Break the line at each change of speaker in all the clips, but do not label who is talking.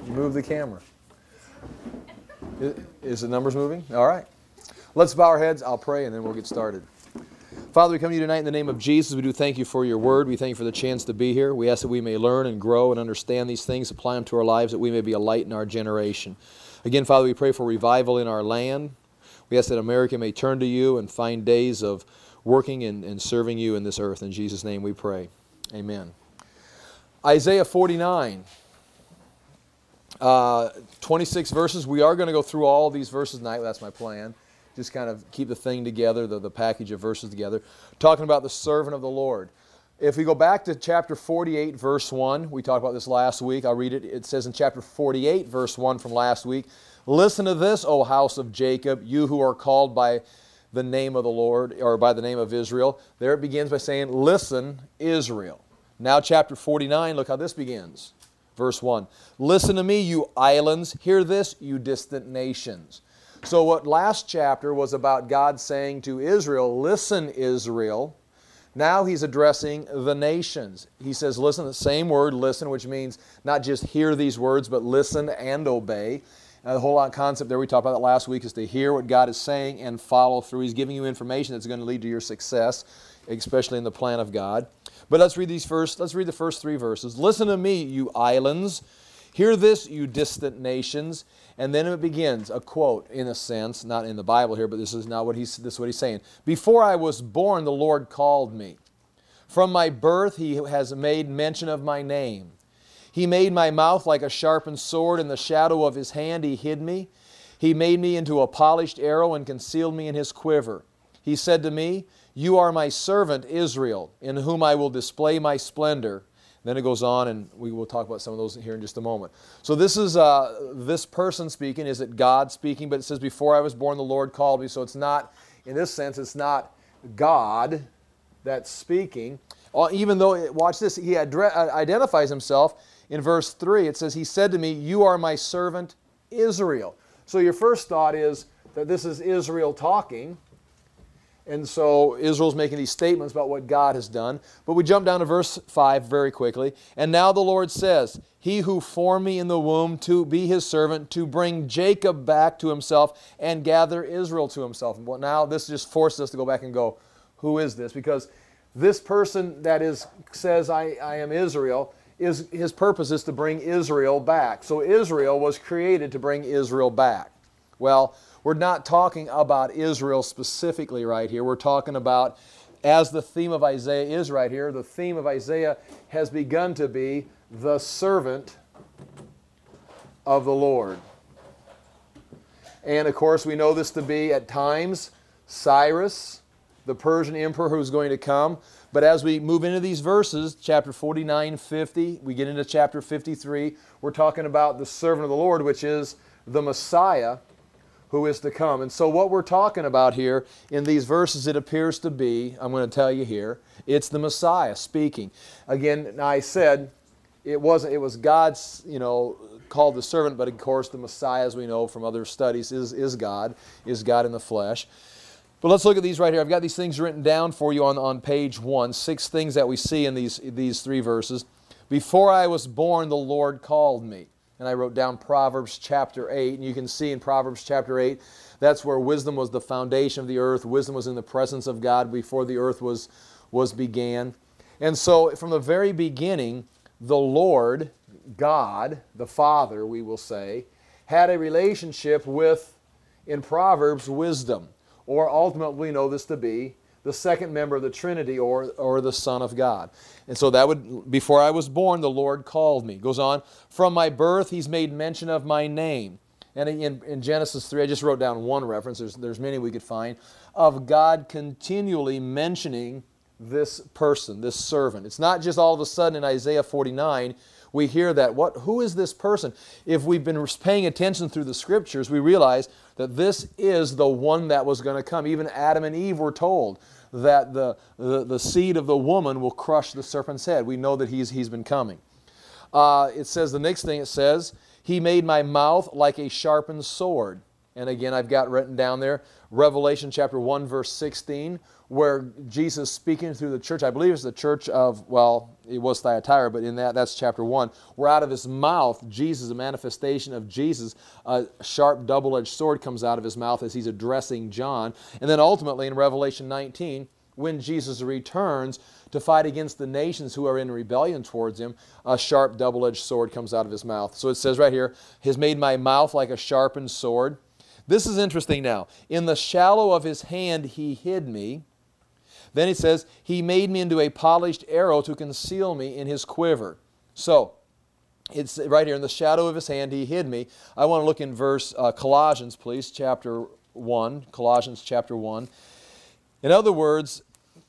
Move the camera. Is the numbers moving? All right. Let's bow our heads. I'll pray and then we'll get started. Father, we come to you tonight in the name of Jesus. We do thank you for your word. We thank you for the chance to be here. We ask that we may learn and grow and understand these things, apply them to our lives, that we may be a light in our generation. Again, Father, we pray for revival in our land. We ask that America may turn to you and find days of working and serving you in this earth. In Jesus' name we pray. Amen. Isaiah 49. 26 verses. We are going to go through all these verses tonight. That's my plan. Just kind of keep the thing together, the package of verses together. Talking about the servant of the Lord. If we go back to chapter 48, verse 1, we talked about this last week. I'll read it. It says in chapter 48, verse 1 from last week, "Listen to this, O house of Jacob, you who are called by the name of the Lord, or by the name of Israel." There it begins by saying, "Listen, Israel." Now chapter 49, look how this begins. Verse 1, "Listen to me, you islands. Hear this, you distant nations." So what last chapter was about God saying to Israel, "Listen, Israel," now He's addressing the nations. He says, listen, the same word, listen, which means not just hear these words, but listen and obey. The whole concept there we talked about that last week is to hear what God is saying and follow through. He's giving you information that's going to lead to your success, especially in the plan of God. But let's read the first three verses. "Listen to me, you islands. Hear this, you distant nations." And then it begins, a quote in a sense, not in the Bible here, but this is what he's saying. "Before I was born, the Lord called me. From my birth, He has made mention of my name. He made my mouth like a sharpened sword. In the shadow of His hand He hid me. He made me into a polished arrow and concealed me in His quiver. He said to me, you are my servant Israel, in whom I will display my splendor." Then it goes on, and we will talk about some of those here in just a moment. So this is this person speaking. Is it God speaking? But it says, "Before I was born, the Lord called me." So it's not, in this sense, it's not God that's speaking. Even though, watch this, He identifies Himself in verse 3. It says, "He said to me, you are my servant Israel." So your first thought is that this is Israel talking. And so Israel's making these statements about what God has done. But we jump down to verse 5 very quickly. "And now the Lord says, He who formed me in the womb to be His servant, to bring Jacob back to Himself and gather Israel to Himself." Well, now this just forces us to go back and go, who is this? Because this person that says, I am Israel, his purpose is to bring Israel back. So Israel was created to bring Israel back. Well, we're not talking about Israel specifically right here. We're talking about, as the theme of Isaiah is right here, the theme of Isaiah has begun to be the servant of the Lord. And of course, we know this to be at times Cyrus, the Persian emperor who's going to come. But as we move into these verses, chapter 49, 50, we get into chapter 53, we're talking about the servant of the Lord, which is the Messiah, who is to come. And so what we're talking about here in these verses, it appears to be, I'm going to tell you here, it's the Messiah speaking. Again, I said it was God's, called the servant, but of course the Messiah, as we know from other studies, is God in the flesh. But let's look at these right here. I've got these things written down for you on page 1, 6 things that we see in these three verses. "Before I was born, the Lord called me." And I wrote down Proverbs chapter 8. And you can see in Proverbs chapter 8, that's where wisdom was the foundation of the earth. Wisdom was in the presence of God before the earth was began. And so from the very beginning, the Lord, God, the Father, we will say, had a relationship with, in Proverbs, wisdom. Or ultimately we know this to be the second member of the Trinity, or the Son of God. And so that would, "Before I was born, the Lord called me." Goes on, "From my birth, He's made mention of my name." And in Genesis 3, I just wrote down one reference, there's many we could find, of God continually mentioning this person, this servant. It's not just all of a sudden in Isaiah 49, we hear that. Who is this person? If we've been paying attention through the Scriptures, we realize that this is the one that was going to come. Even Adam and Eve were told that the seed of the woman will crush the serpent's head. We know that he's been coming. It says, the next thing it says, "He made my mouth like a sharpened sword." And again, I've got written down there, Revelation chapter 1, verse 16, where Jesus speaking through the church, I believe it's the church of, well, it was Thyatira, but in that's chapter 1, where out of his mouth, Jesus, a manifestation of Jesus, a sharp double-edged sword comes out of his mouth as he's addressing John. And then ultimately in Revelation 19, when Jesus returns to fight against the nations who are in rebellion towards him, a sharp double-edged sword comes out of his mouth. So it says right here, has made my mouth like a sharpened sword. This is interesting now. In the shallow of his hand he hid me. Then it says, he made me into a polished arrow to conceal me in his quiver. So, it's right here, in the shadow of his hand he hid me. I want to look in verse, Colossians, please, chapter 1. Colossians chapter 1. In other words,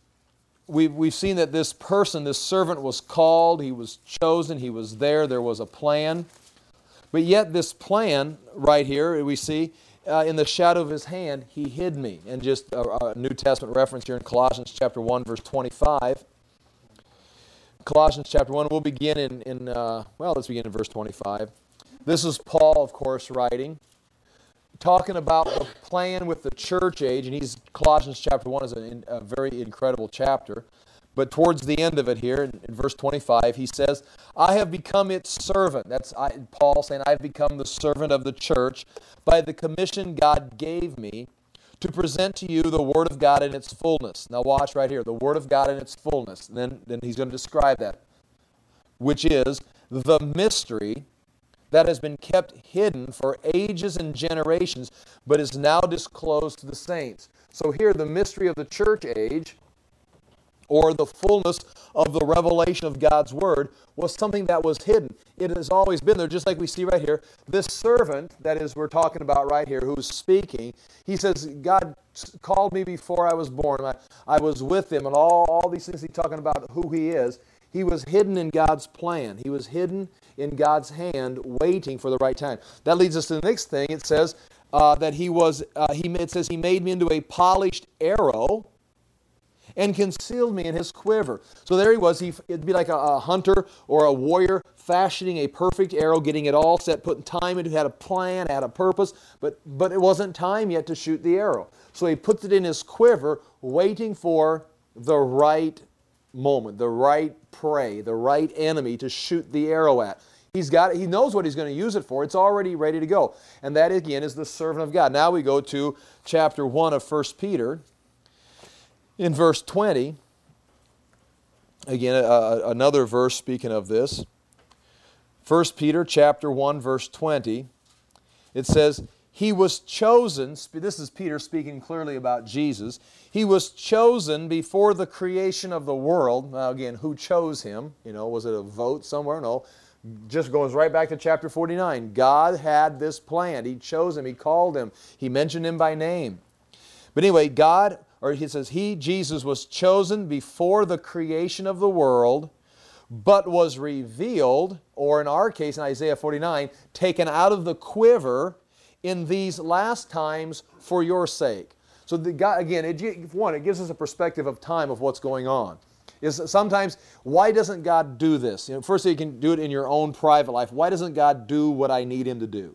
we've seen that this person, this servant was called, he was chosen, he was there was a plan. But yet this plan, right here, we see, in the shadow of his hand, he hid me. And just a New Testament reference here in Colossians chapter 1, verse 25. Colossians chapter 1, we'll begin let's begin in verse 25. This is Paul, of course, writing, talking about the plan with the church age. And Colossians chapter 1 is a very incredible chapter. But towards the end of it here, in verse 25, he says, I have become its servant. That's Paul saying, I have become the servant of the church by the commission God gave me to present to you the Word of God in its fullness. Now watch right here, the Word of God in its fullness. Then he's going to describe that, which is the mystery that has been kept hidden for ages and generations, but is now disclosed to the saints. So here, the mystery of the church age, or the fullness of the revelation of God's Word, was something that was hidden. It has always been there, just like we see right here. This servant, that is, we're talking about right here, who's speaking, he says, God called me before I was born. I was with him, and all these things he's talking about who he is. He was hidden in God's plan. He was hidden in God's hand, waiting for the right time. That leads us to the next thing. It says that it says he made me into a polished arrow, and concealed me in his quiver. So there he was. It'd be like a hunter or a warrior fashioning a perfect arrow, getting it all set, putting time into it, had a plan, had a purpose, but it wasn't time yet to shoot the arrow. So he puts it in his quiver, waiting for the right moment, the right prey, the right enemy to shoot the arrow at. He knows what he's going to use it for. It's already ready to go. And that, again, is the servant of God. Now we go to chapter 1 of 1 Peter. In verse 20, again, another verse speaking of this. 1 Peter chapter 1, verse 20, it says, he was chosen, this is Peter speaking clearly about Jesus, he was chosen before the creation of the world. Now again, who chose him? Was it a vote somewhere? No. Just goes right back to chapter 49. God had this plan. He chose him. He called him. He mentioned him by name. But anyway, he says, Jesus, was chosen before the creation of the world, but was revealed, or in our case, in Isaiah 49, taken out of the quiver in these last times for your sake. So God, again, it gives us a perspective of time of what's going on. Sometimes, why doesn't God do this? First, you can do it in your own private life. Why doesn't God do what I need him to do?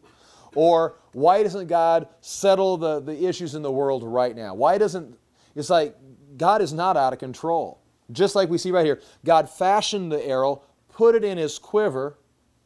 Or why doesn't God settle the issues in the world right now? It's like God is not out of control. Just like we see right here, God fashioned the arrow, put it in his quiver,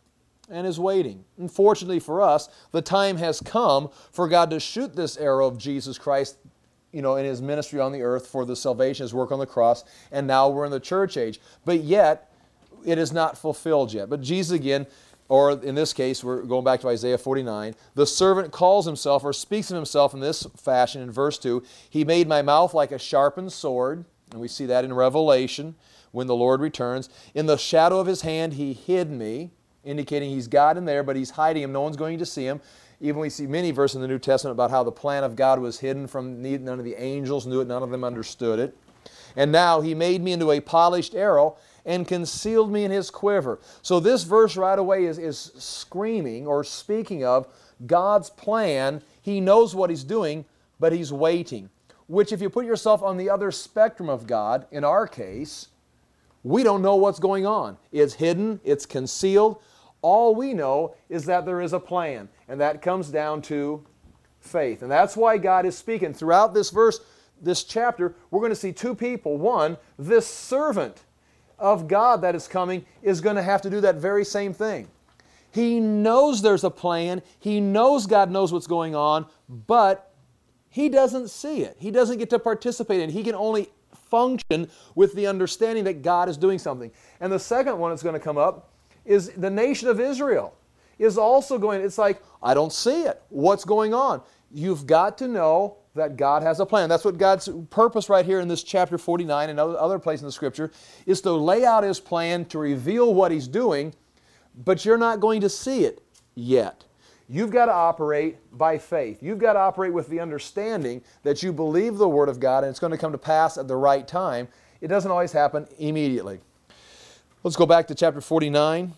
and is waiting. Unfortunately for us, the time has come for God to shoot this arrow of Jesus Christ, in his ministry on the earth for the salvation, his work on the cross, and now we're in the church age. But yet, it is not fulfilled yet. But Jesus again, or in this case, we're going back to Isaiah 49, the servant calls himself or speaks of himself in this fashion in verse 2, he made my mouth like a sharpened sword, and we see that in Revelation when the Lord returns. In the shadow of his hand he hid me, indicating he's God in there, but he's hiding him. No one's going to see him. Even we see many verses in the New Testament about how the plan of God was hidden from none of the angels knew it, none of them understood it. And now he made me into a polished arrow and concealed me in his quiver. So this verse right away is screaming or speaking of God's plan. He knows what he's doing, but he's waiting. Which, if you put yourself on the other spectrum of God, in our case, we don't know what's going on. It's hidden, it's concealed. All we know is that there is a plan, and that comes down to faith. And that's why God is speaking. Throughout this verse, this chapter, we're going to see two people. One, this servant of God that is coming is going to have to do that very same thing. He knows there's a plan. He knows God knows what's going on, but he doesn't see it. He doesn't get to participate in it. He can only function with the understanding that God is doing something. And the second one that's going to come up is the nation of Israel is also going, it's like, I don't see it. What's going on? You've got to know that God has a plan. That's what God's purpose right here in this chapter 49 and other place in the Scripture is to lay out His plan, to reveal what He's doing, but you're not going to see it yet. You've got to operate by faith. You've got to operate with the understanding that you believe the Word of God and it's going to come to pass at the right time. It doesn't always happen immediately. Let's go back to chapter 49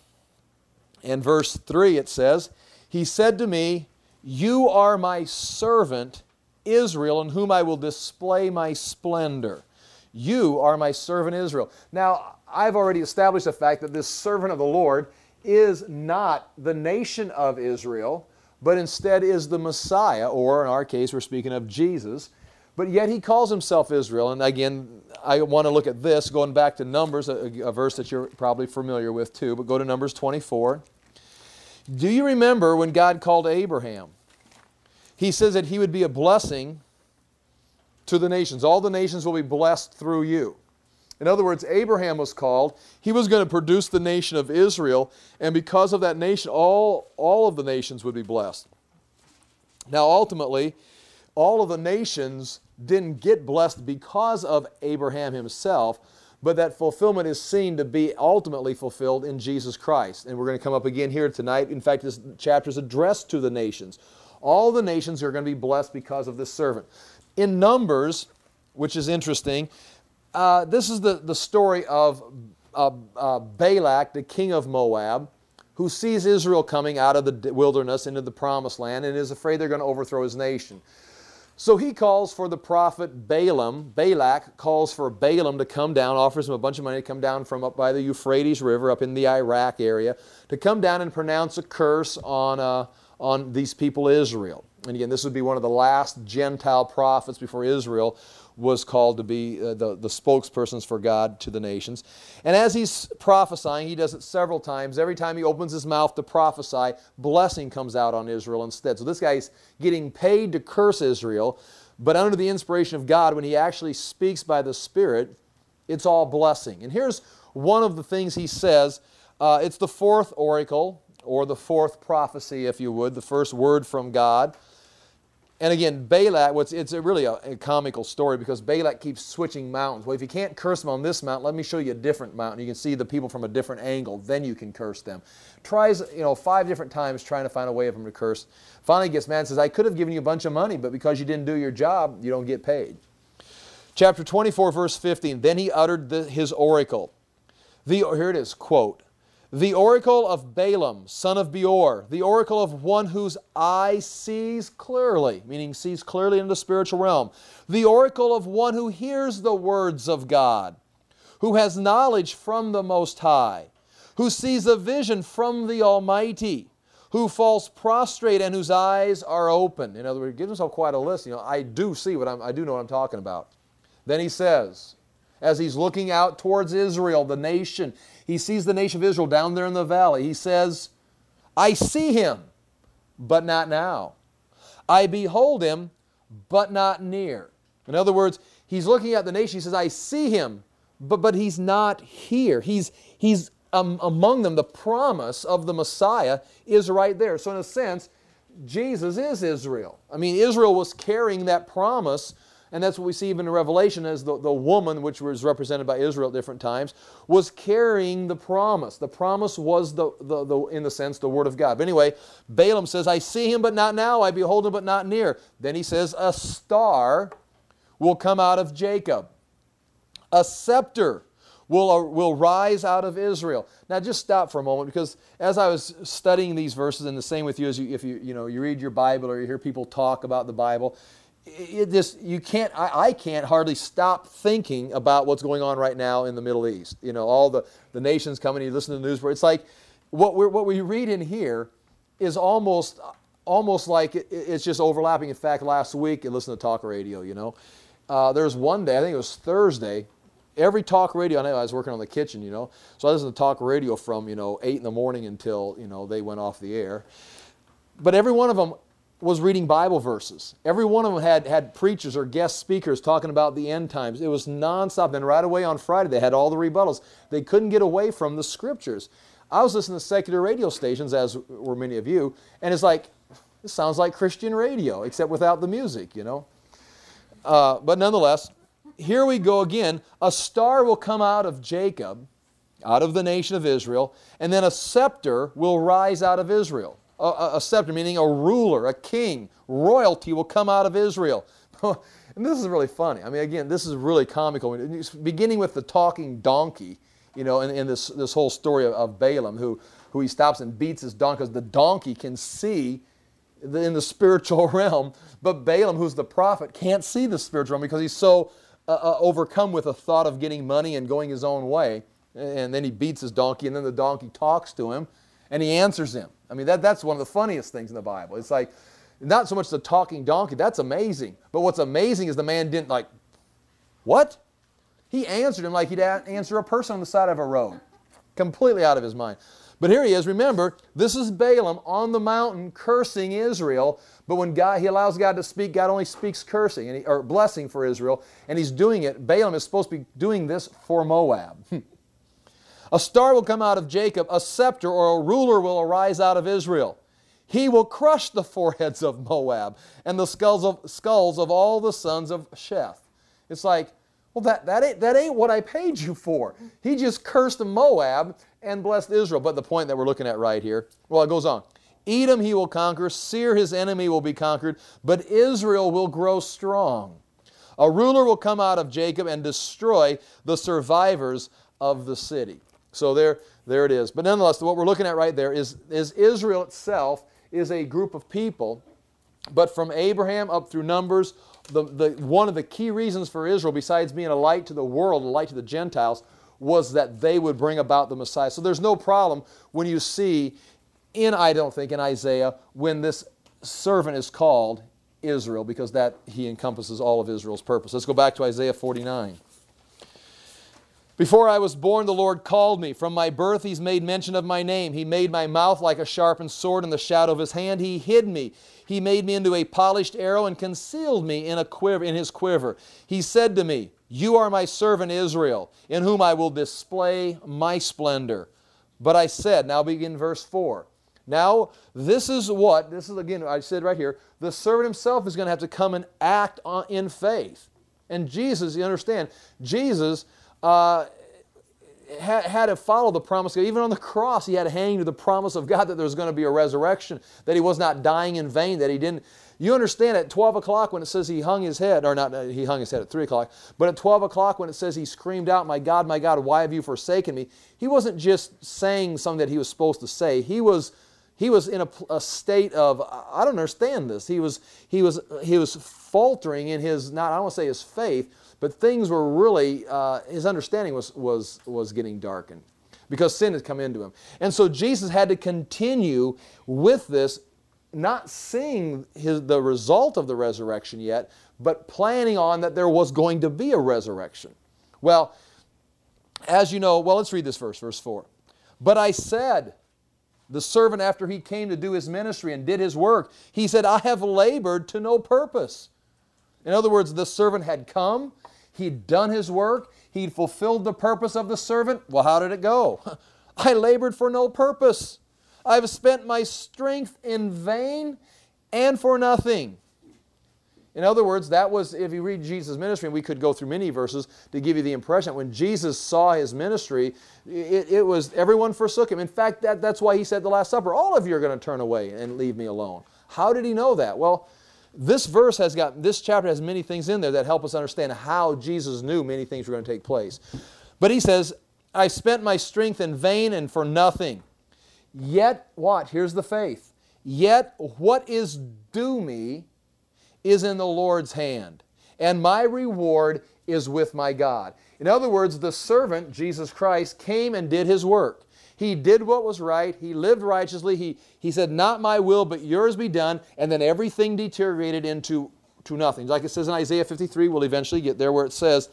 and verse 3. It says, He said to me, You are my servant Israel, in whom I will display my splendor. You are my servant Israel. Now, I've already established the fact that this servant of the Lord is not the nation of Israel, but instead is the Messiah, or in our case, we're speaking of Jesus. But yet He calls Himself Israel. And again, I want to look at this, going back to Numbers, a verse that you're probably familiar with too, but go to Numbers 24. Do you remember when God called Abraham? He says that he would be a blessing to the nations. All the nations will be blessed through you. In other words, Abraham was called. He was going to produce the nation of Israel, and because of that nation, all of the nations would be blessed. Now, ultimately, all of the nations didn't get blessed because of Abraham himself, but that fulfillment is seen to be ultimately fulfilled in Jesus Christ. And we're going to come up again here tonight. In fact, this chapter is addressed to the nations. All the nations are going to be blessed because of this servant. In Numbers, which is interesting, this is the story of Balak, the king of Moab, who sees Israel coming out of the wilderness into the promised land and is afraid they're going to overthrow his nation. So he calls for the prophet Balaam. Balak calls for Balaam to come down, offers him a bunch of money to come down from up by the Euphrates River up in the Iraq area, to come down and pronounce a curse on these people Israel. And again, this would be one of the last Gentile prophets before Israel was called to be the spokespersons for God to the nations. And as he's prophesying, he does it several times. Every time he opens his mouth to prophesy, blessing comes out on Israel instead. So this guy's getting paid to curse Israel, but under the inspiration of God, when he actually speaks by the Spirit, it's all blessing. And here's one of the things he says. It's the fourth oracle, or the fourth prophecy, if you would, the first word from God. And again, Balak, it's really a comical story because Balak keeps switching mountains. Well, if you can't curse them on this mountain, let me show you a different mountain. You can see the people from a different angle. Then you can curse them. Tries, 5 different times trying to find a way of them to curse. Finally gets mad and says, I could have given you a bunch of money, but because you didn't do your job, you don't get paid. Chapter 24, verse 15, Then he uttered his oracle. Here it is, quote, The oracle of Balaam, son of Beor, the oracle of one whose eye sees clearly, meaning sees clearly in the spiritual realm, the oracle of one who hears the words of God, who has knowledge from the Most High, who sees a vision from the Almighty, who falls prostrate and whose eyes are open. In other words, he gives himself quite a list. I do see I do know what I'm talking about. Then he says, as he's looking out towards Israel, the nation, he sees the nation of Israel down there in the valley. He says, I see him, but not now. I behold him, but not near. In other words, he's looking at the nation. He says, I see him, but he's not here. He's among them. The promise of the Messiah is right there. So in a sense, Jesus is Israel. Israel was carrying that promise. And that's what we see even in Revelation as the woman, which was represented by Israel at different times, was carrying the promise. The promise was, in the sense, the Word of God. But anyway, Balaam says, I see him, but not now. I behold him, but not near. Then he says, a star will come out of Jacob. A scepter will rise out of Israel. Now just stop for a moment, because as I was studying these verses, and the same with you as if you read your Bible or you hear people talk about the Bible, I can't hardly stop thinking about what's going on right now in the Middle East. All the nations coming, you listen to the news. It's like what we read in here is almost like it's just overlapping. In fact, last week I listened to talk radio, there was one day, I think it was Thursday, every talk radio, I know I was working on the kitchen, so I listened to talk radio from, 8 in the morning until, they went off the air. But every one of them was reading Bible verses. Every one of them had preachers or guest speakers talking about the end times. It was nonstop. Then right away on Friday, they had all the rebuttals. They couldn't get away from the Scriptures. I was listening to secular radio stations, as were many of you, and it's like, this sounds like Christian radio, except without the music, But nonetheless, here we go again. A star will come out of Jacob, out of the nation of Israel, and then a scepter will rise out of Israel. A scepter, meaning a ruler, a king, royalty will come out of Israel. And this is really funny. I mean, again, this is really comical. Beginning with the talking donkey, in this whole story of Balaam, who he stops and beats his donkey, because the donkey can see in the spiritual realm, but Balaam, who's the prophet, can't see the spiritual realm because he's so overcome with the thought of getting money and going his own way. And then he beats his donkey, and then the donkey talks to him, and he answers him. I mean, that's one of the funniest things in the Bible. It's like, not so much the talking donkey, that's amazing. But what's amazing is the man didn't like, what? He answered him like he'd answer a person on the side of a road. Completely out of his mind. But here he is, remember, this is Balaam on the mountain cursing Israel, but when he allows God to speak, God only speaks cursing, or blessing for Israel, and he's doing it. Balaam is supposed to be doing this for Moab. A star will come out of Jacob, a scepter or a ruler will arise out of Israel. He will crush the foreheads of Moab and the skulls of all the sons of Sheth. It's like, well, that ain't what I paid you for. He just cursed Moab and blessed Israel. But the point that we're looking at right here, well, it goes on. Edom he will conquer, Seir his enemy will be conquered, but Israel will grow strong. A ruler will come out of Jacob and destroy the survivors of the city. So there it is. But nonetheless, what we're looking at right there is Israel itself is a group of people, but from Abraham up through Numbers, one of the key reasons for Israel, besides being a light to the world, a light to the Gentiles, was that they would bring about the Messiah. So there's no problem when you see, I don't think, in Isaiah, when this servant is called Israel, because that he encompasses all of Israel's purpose. Let's go back to Isaiah 49. Before I was born, the Lord called me. From my birth, He's made mention of my name. He made my mouth like a sharpened sword. In the shadow of His hand, He hid me. He made me into a polished arrow and concealed me in His quiver. He said to me, you are my servant Israel, in whom I will display my splendor. But I said, now begin verse 4. Now, this is again, I said right here, the servant himself is going to have to come and act in faith. And Jesus, you understand, Jesus had to follow the promise. Even on the cross, he had to hang to the promise of God that there was going to be a resurrection, that he was not dying in vain, that he didn't. You understand at 12 o'clock when it says he hung his head, or not, he hung his head at 3 o'clock, but at 12 o'clock when it says he screamed out, my God, why have you forsaken me? He wasn't just saying something that he was supposed to say. He was in a state of, I don't understand this. He was faltering in his, I don't want to say his faith, but things were really, his understanding was getting darkened because sin had come into him. And so Jesus had to continue with this, not seeing the result of the resurrection yet, but planning on that there was going to be a resurrection. Well, as you know, let's read this verse 4. But I said, the servant after he came to do his ministry and did his work, he said, I have labored to no purpose. In other words, the servant had come, he'd done his work, he'd fulfilled the purpose of the servant. Well, how did it go? I labored for no purpose. I've spent my strength in vain and for nothing. In other words, that was, if you read Jesus' ministry, and we could go through many verses to give you the impression that when Jesus saw his ministry, it was everyone forsook him. In fact, that's why he said at the Last Supper, all of you are going to turn away and leave me alone. How did he know that? Well, this chapter has many things in there that help us understand how Jesus knew many things were going to take place. But he says, I spent my strength in vain and for nothing. Yet, what? Here's the faith. Yet, what is due me is in the Lord's hand, and my reward is with my God. In other words, the servant, Jesus Christ, came and did his work. He did what was right. He lived righteously. He said, not my will, but yours be done. And then everything deteriorated into to nothing. Like it says in Isaiah 53, we'll eventually get there where it says,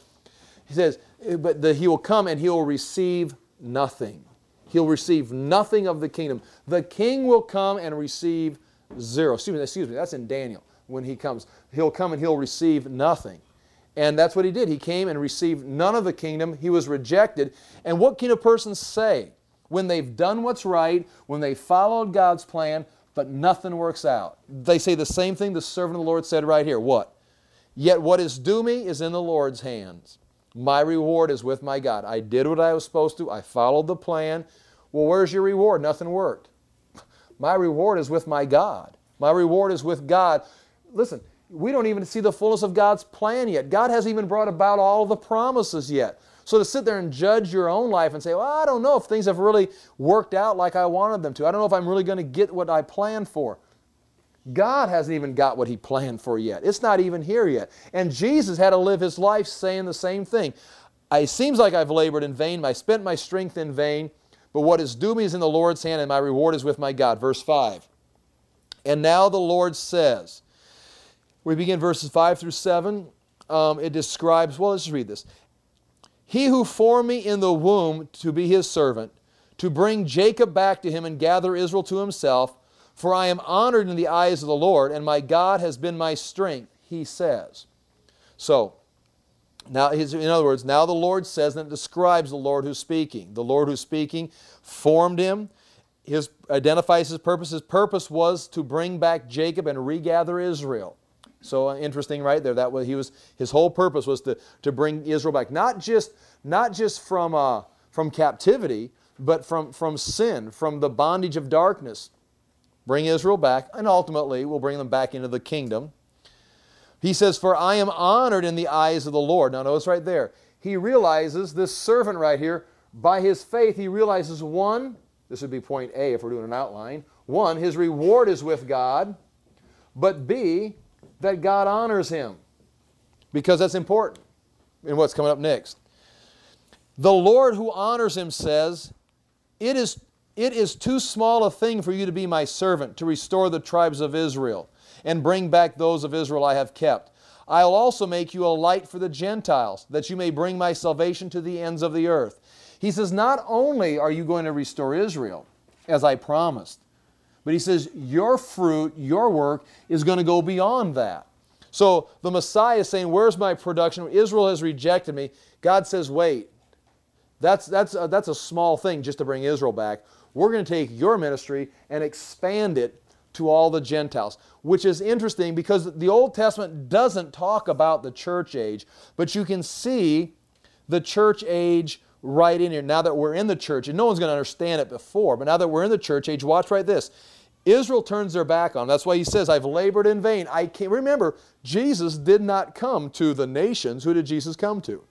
he will come and he will receive nothing. He'll receive nothing of the kingdom. The king will come and receive zero. Excuse me, that's in Daniel when he comes. He'll come and he'll receive nothing. And that's what he did. He came and received none of the kingdom. He was rejected. And what can a person say when they've done what's right, when they followed God's plan, but nothing works out? They say the same thing the servant of the Lord said right here. What? Yet what is due me is in the Lord's hands. My reward is with my God. I did what I was supposed to. I followed the plan. Well, where's your reward? Nothing worked. My reward is with my God. My reward is with God. Listen, we don't even see the fullness of God's plan yet. God hasn't even brought about all the promises yet. So to sit there and judge your own life and say, well, I don't know if things have really worked out like I wanted them to. I don't know if I'm really going to get what I planned for. God hasn't even got what He planned for yet. It's not even here yet. And Jesus had to live His life saying the same thing. It seems like I've labored in vain. I spent my strength in vain. But what is due me is in the Lord's hand, and my reward is with my God. Verse 5. And now the Lord says, we begin verses 5 through 7. It describes, well, let's just read this. He who formed me in the womb to be His servant, to bring Jacob back to Him and gather Israel to Himself, for I am honored in the eyes of the Lord, and my God has been my strength, He says. So, now, in other words, now the Lord says, and it describes the Lord who's speaking. The Lord who's speaking formed him, identifies His purpose. His purpose was to bring back Jacob and regather Israel. So interesting right there. That was, his whole purpose was to bring Israel back. Not just from captivity, but from sin, from the bondage of darkness. Bring Israel back, and ultimately we'll bring them back into the kingdom. He says, for I am honored in the eyes of the Lord. Now notice right there. He realizes, this servant right here, by his faith, he realizes, one, this would be point A if we're doing an outline. One, his reward is with God. But B, that God honors him. Because that's important in what's coming up next. The Lord who honors him says, It is too small a thing for you to be my servant, to restore the tribes of Israel, and bring back those of Israel I have kept. I'll also make you a light for the Gentiles, that you may bring my salvation to the ends of the earth. He says, not only are you going to restore Israel, as I promised, but he says, your fruit, your work, is going to go beyond that. So the Messiah is saying, where's my production? Israel has rejected me. God says, wait, that's a small thing just to bring Israel back. We're going to take your ministry and expand it to all the Gentiles, which is interesting because the Old Testament doesn't talk about the church age, but you can see the church age right in here. Now that we're in the church, and no one's going to understand it before, but now that we're in the church age, watch right this. Israel turns their back on him. That's why he says, I've labored in vain. I can't remember, Jesus did not come to the nations. Who did Jesus come to?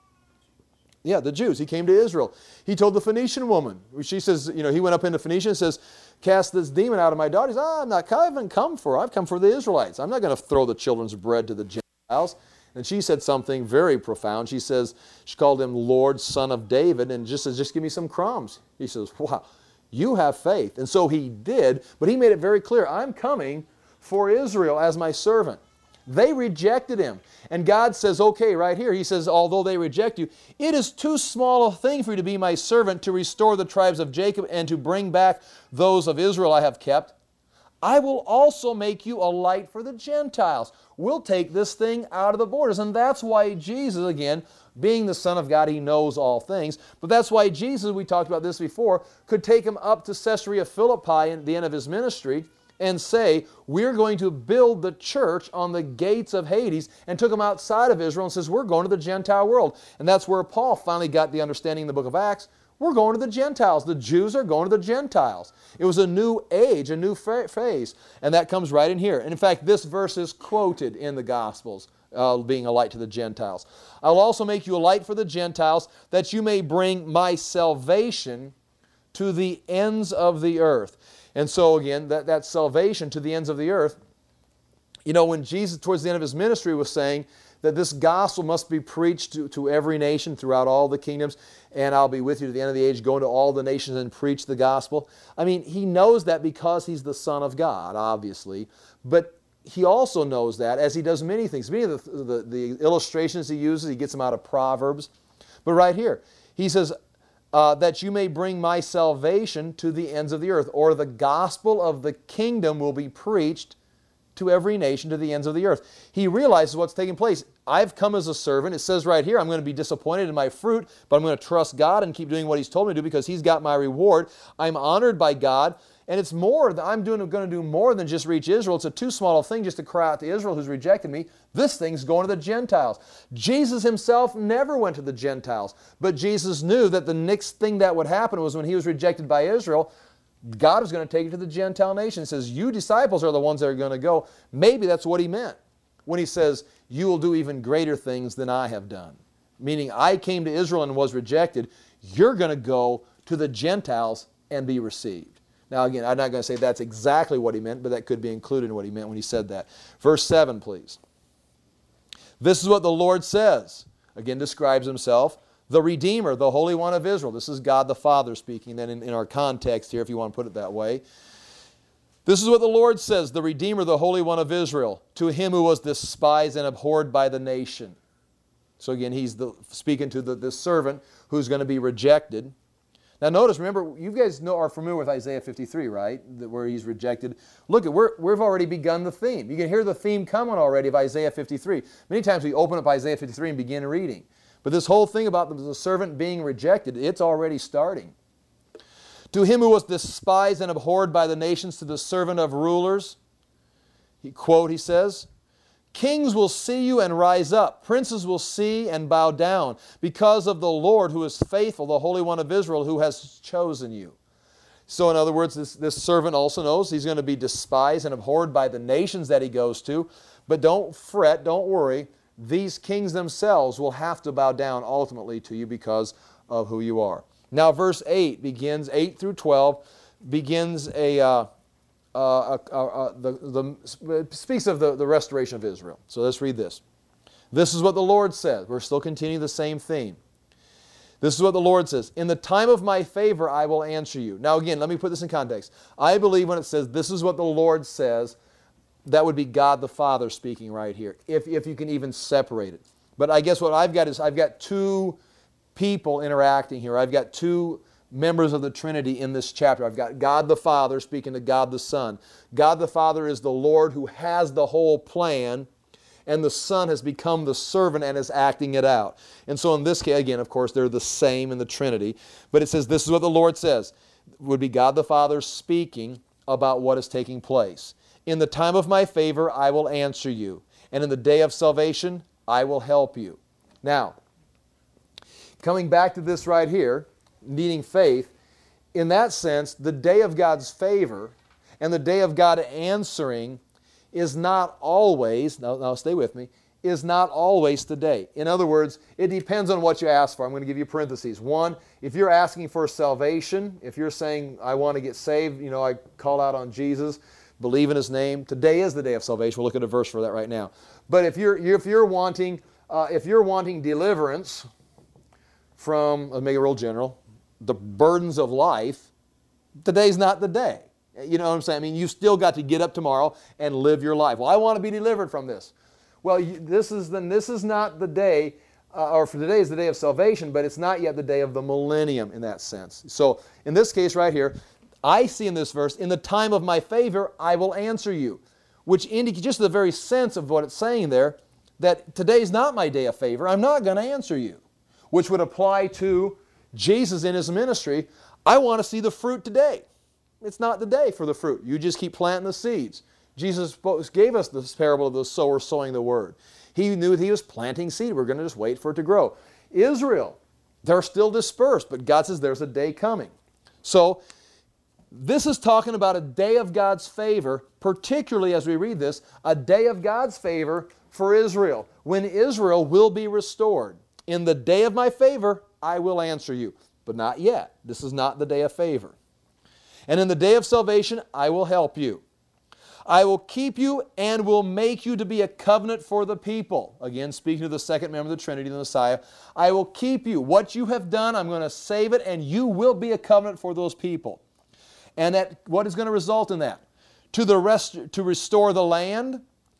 Yeah, the Jews. He came to Israel. He told the Phoenician woman. She says, he went up into Phoenicia and says, cast this demon out of my daughter. He says, I haven't come for her. I've come for the Israelites. I'm not going to throw the children's bread to the Gentiles. And she said something very profound. She called him Lord, Son of David, and just says, just give me some crumbs. He says, wow, you have faith. And so he did, but he made it very clear, I'm coming for Israel as my servant. They rejected him. And God says, okay, right here, he says, although they reject you, it is too small a thing for you to be my servant, to restore the tribes of Jacob and to bring back those of Israel I have kept. I will also make you a light for the Gentiles. We'll take this thing out of the borders. And that's why Jesus, again, being the Son of God, He knows all things. But that's why Jesus, we talked about this before, could take him up to Caesarea Philippi at the end of his ministry and say, we're going to build the church on the gates of Hades, and took them outside of Israel and says, we're going to the Gentile world. And that's where Paul finally got the understanding in the book of Acts. We're going to the Gentiles. The Jews are going to the Gentiles. It was a new age, a new phase. And that comes right in here. And in fact, this verse is quoted in the Gospels, being a light to the Gentiles. I'll also make you a light for the Gentiles, that you may bring my salvation to the ends of the earth. And so again, that salvation to the ends of the earth, when Jesus towards the end of His ministry was saying that this gospel must be preached to every nation throughout all the kingdoms, and I'll be with you to the end of the age, going to all the nations and preach the gospel. I mean, He knows that because He's the Son of God, obviously. But he also knows that, as he does many things. Many of the illustrations he uses, he gets them out of Proverbs. But right here, he says, that you may bring my salvation to the ends of the earth, or the gospel of the kingdom will be preached to every nation, to the ends of the earth. He realizes what's taking place. I've come as a servant. It says right here, I'm going to be disappointed in my fruit, but I'm going to trust God and keep doing what He's told me to do because He's got my reward. I'm honored by God, and it's more, I'm going to do more than just reach Israel. It's a too small a thing just to cry out to Israel who's rejected me. This thing's going to the Gentiles. Jesus Himself never went to the Gentiles, but Jesus knew that the next thing that would happen was when He was rejected by Israel, God was going to take it to the Gentile nation. He says, you disciples are the ones that are going to go. Maybe that's what He meant when He says, you will do even greater things than I have done. Meaning, I came to Israel and was rejected. You're going to go to the Gentiles and be received. Now again, I'm not going to say that's exactly what He meant, but that could be included in what He meant when He said that. Verse 7, please. This is what the Lord says. Again, describes Himself. The Redeemer, the Holy One of Israel. This is God the Father speaking then in our context here, if you want to put it that way. This is what the Lord says, the Redeemer, the Holy One of Israel, to Him who was despised and abhorred by the nation. So again, He's speaking to this servant who's going to be rejected. Now notice, remember, you guys are familiar with Isaiah 53, right? Where he's rejected. Look, we've already begun the theme. You can hear the theme coming already of Isaiah 53. Many times we open up Isaiah 53 and begin reading. But this whole thing about the servant being rejected, it's already starting. To him who was despised and abhorred by the nations, to the servant of rulers, he says, kings will see you and rise up. Princes will see and bow down because of the Lord who is faithful, the Holy One of Israel who has chosen you. So in other words, this servant also knows he's going to be despised and abhorred by the nations that he goes to. But don't fret, don't worry. These kings themselves will have to bow down ultimately to you because of who you are. Now verse 8 begins, 8 through 12, begins speaks of the restoration of Israel. So let's read this. This is what the Lord says. We're still continuing the same theme. This is what the Lord says. In the time of my favor I will answer you. Now again, let me put this in context. I believe when it says, this is what the Lord says, that would be God the Father speaking right here, if you can even separate it. But I guess what I've got is I've got two people interacting here. I've got two members of the Trinity in this chapter. I've got God the Father speaking to God the Son. God the Father is the Lord who has the whole plan, and the Son has become the servant and is acting it out. And so in this case, again, of course, they're the same in the Trinity. But it says, this is what the Lord says. It would be God the Father speaking about what is taking place. In the time of my favor, I will answer you. And in the day of salvation, I will help you. Now, coming back to this right here, needing faith, in that sense, the day of God's favor and the day of God answering is not always, now stay with me, is not always today. In other words, it depends on what you ask for. I'm going to give you parentheses. One, if you're asking for salvation, if you're saying, I want to get saved, I call out on Jesus, believe in His name. Today is the day of salvation. We'll look at a verse for that right now. But if you're wanting deliverance from, let's make it real general, the burdens of life, today's not the day. You know what I'm saying? I mean, you still got to get up tomorrow and live your life. Well, I want to be delivered from this. Well, this is not the day, or for today is the day of salvation, but it's not yet the day of the millennium in that sense. So in this case right here, I see in this verse, in the time of my favor, I will answer you, which indicates just the very sense of what it's saying there, that today's not my day of favor. I'm not going to answer you, which would apply to Jesus in His ministry. I want to see the fruit today. It's not the day for the fruit. You just keep planting the seeds. Jesus gave us this parable of the sower sowing the word. He knew that He was planting seed. We're going to just wait for it to grow. Israel, they're still dispersed, but God says there's a day coming. So, this is talking about a day of God's favor, particularly as we read this, a day of God's favor for Israel, when Israel will be restored. In the day of my favor, I will answer you. But not yet. This is not the day of favor. And in the day of salvation, I will help you. I will keep you and will make you to be a covenant for the people. Again, speaking to the second member of the Trinity, the Messiah. I will keep you. What you have done, I'm going to save it, and you will be a covenant for those people. And what is going to result in that? To restore the land,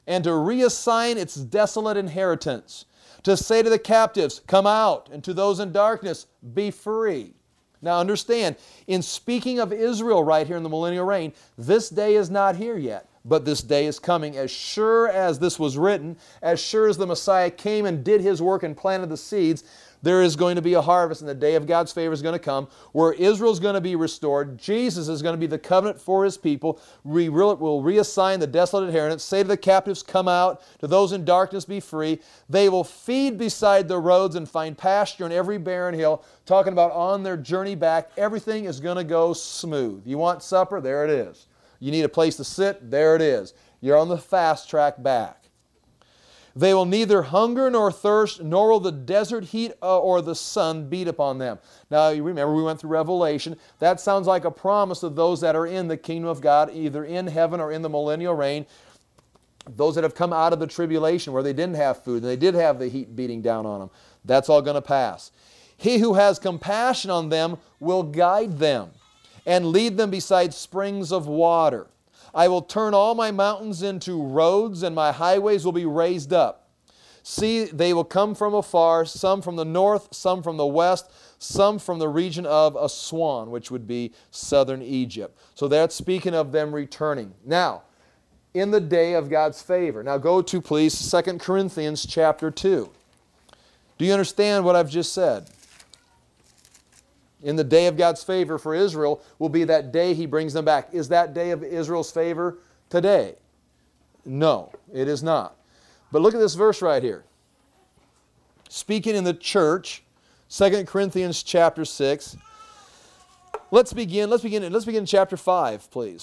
and to reassign its desolate inheritance, to say to the captives, come out, and to those in darkness, be free. Now understand, in speaking of Israel right here in the millennial reign, this day is not here yet, but this day is coming. As sure as this was written, as sure as the Messiah came and did His work and planted the seeds, there is going to be a harvest, and the day of God's favor is going to come, where Israel is going to be restored. Jesus is going to be the covenant for His people. We will reassign the desolate inheritance, say to the captives, come out, to those in darkness, be free. They will feed beside the roads and find pasture in every barren hill. Talking about on their journey back, everything is going to go smooth. You want supper? There it is. You need a place to sit? There it is. You're on the fast track back. They will neither hunger nor thirst, nor will the desert heat or the sun beat upon them. Now, you remember we went through Revelation. That sounds like a promise of those that are in the kingdom of God, either in heaven or in the millennial reign. Those that have come out of the tribulation where they didn't have food and they did have the heat beating down on them. That's all going to pass. He who has compassion on them will guide them and lead them beside springs of water. I will turn all my mountains into roads, and my highways will be raised up. See, they will come from afar, some from the north, some from the west, some from the region of Aswan, which would be southern Egypt. So that's speaking of them returning. Now, in the day of God's favor. Now go to, please, 2 Corinthians chapter 2. Do you understand what I've just said? In the day of God's favor for Israel will be that day He brings them back. Is that day of Israel's favor today? No, it is not. But look at this verse right here. Speaking in the church, 2 Corinthians chapter 6. Let's begin in chapter 5, please.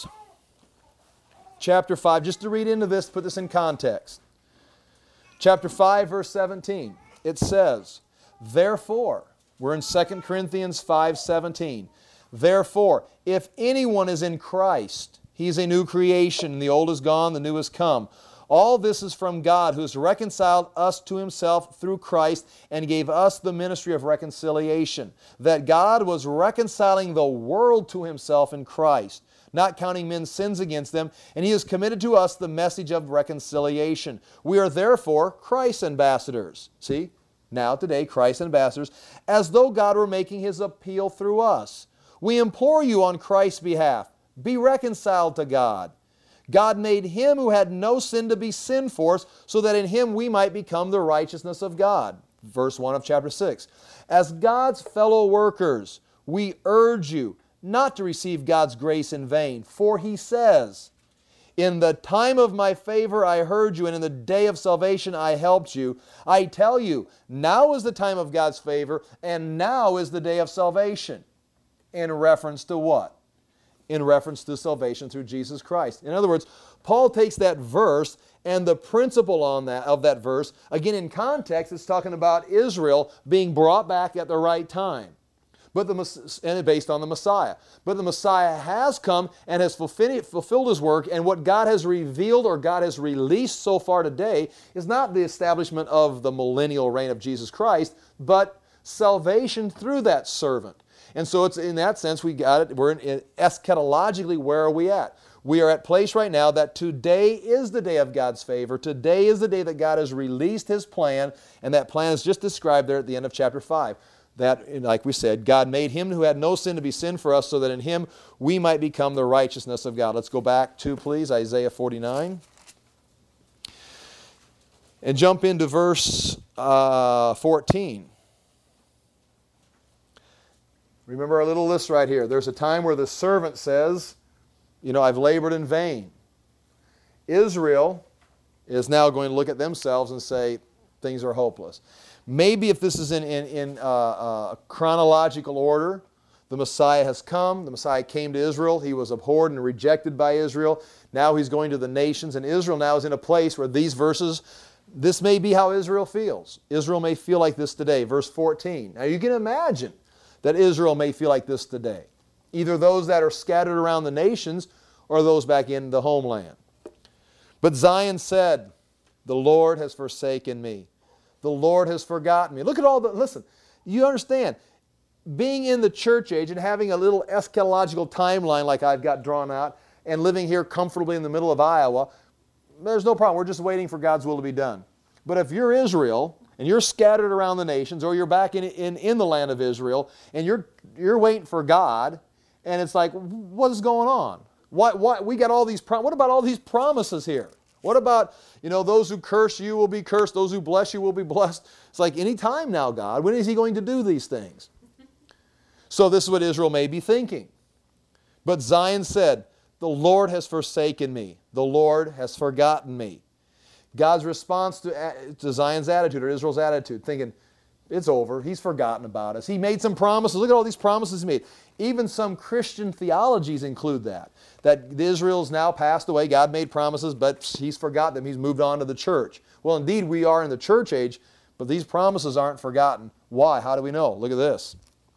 Chapter 5, just to read into this, put this in context. Chapter 5, verse 17. It says, therefore, we're in 2 Corinthians 5:17. Therefore, if anyone is in Christ, he is a new creation, and the old is gone, the new has come. All this is from God, who has reconciled us to Himself through Christ and gave us the ministry of reconciliation. That God was reconciling the world to Himself in Christ, not counting men's sins against them, and He has committed to us the message of reconciliation. We are therefore Christ's ambassadors. See? Now, today, Christ's ambassadors, as though God were making His appeal through us. We implore you on Christ's behalf, be reconciled to God. God made Him who had no sin to be sin for us, so that in Him we might become the righteousness of God. Verse 1 of chapter 6. As God's fellow workers, we urge you not to receive God's grace in vain, for He says, in the time of my favor I heard you, and in the day of salvation I helped you. I tell you, now is the time of God's favor, and now is the day of salvation. In reference to what? In reference to salvation through Jesus Christ. In other words, Paul takes that verse and the principle of that verse, again in context, it's talking about Israel being brought back at the right time. And based on the Messiah. But the Messiah has come and has fulfilled His work, and what God has revealed or God has released so far today is not the establishment of the millennial reign of Jesus Christ, but salvation through that servant. And so it's in that sense we got it. We're eschatologically, where are we at? We are at place right now that today is the day of God's favor. Today is the day that God has released His plan, and that plan is just described there at the end of chapter 5. That, like we said, God made Him who had no sin to be sin for us, so that in Him we might become the righteousness of God. Let's go back to, please, Isaiah 49. And jump into verse 14. Remember our little list right here. There's a time where the servant says, I've labored in vain. Israel is now going to look at themselves and say, things are hopeless. Maybe if this is in chronological order, the Messiah has come. The Messiah came to Israel. He was abhorred and rejected by Israel. Now He's going to the nations, and Israel now is in a place where these verses, this may be how Israel feels. Israel may feel like this today. Verse 14. Now you can imagine that Israel may feel like this today. Either those that are scattered around the nations or those back in the homeland. But Zion said, the Lord has forsaken me. The Lord has forgotten me. Look at all the, listen, you understand, being in the church age and having a little eschatological timeline like I've got drawn out and living here comfortably in the middle of Iowa, there's no problem. We're just waiting for God's will to be done. But if you're Israel and you're scattered around the nations, or you're back in the land of Israel and you're waiting for God, and it's like, what is going on? What we got all these what about all these promises here? What about, those who curse you will be cursed, those who bless you will be blessed? It's like, any time now, God, when is He going to do these things? So this is what Israel may be thinking. But Zion said, the Lord has forsaken me. The Lord has forgotten me. God's response to Zion's attitude, or Israel's attitude, thinking, it's over. He's forgotten about us. He made some promises. Look at all these promises He made. Even some Christian theologies include that Israel's now passed away. God made promises, but He's forgotten them. He's moved on to the church. Well, indeed, we are in the church age, but these promises aren't forgotten. Why? How do we know? Look at this.